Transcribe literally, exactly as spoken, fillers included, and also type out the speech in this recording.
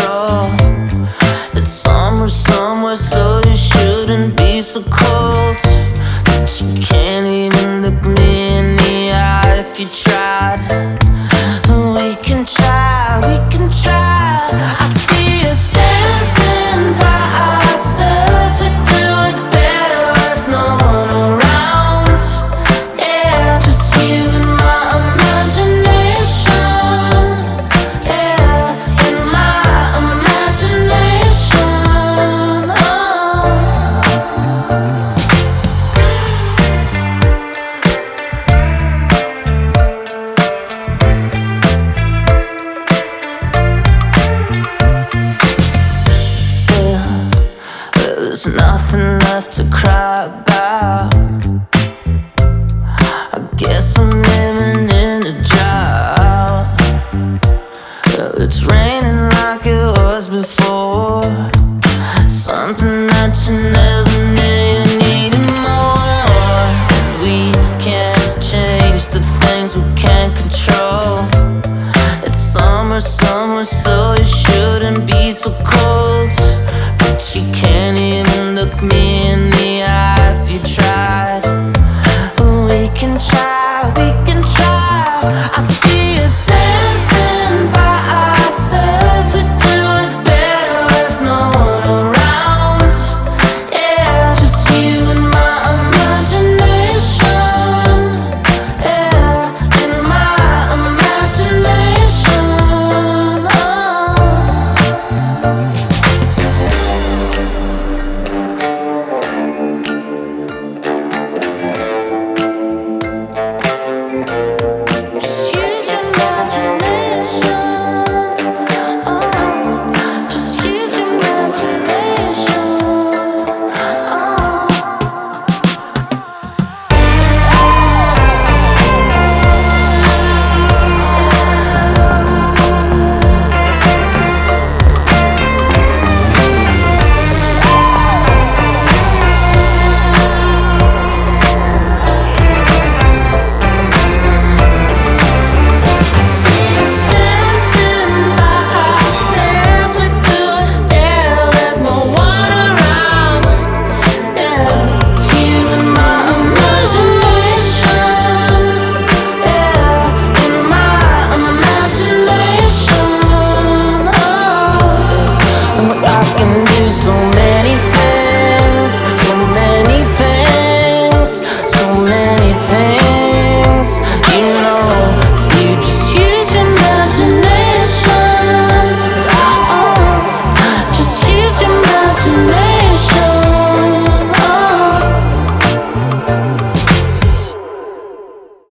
control. It's summer somewhere, so you shouldn't be so cold. But you can't even look me in the eye if you tried. We can try, we can try. I see us dancing by ourselves. We do it better with no one around. Yeah, just you and my imagination. Yeah, in my imagination. Oh. There's nothing left to cry about. I guess I'm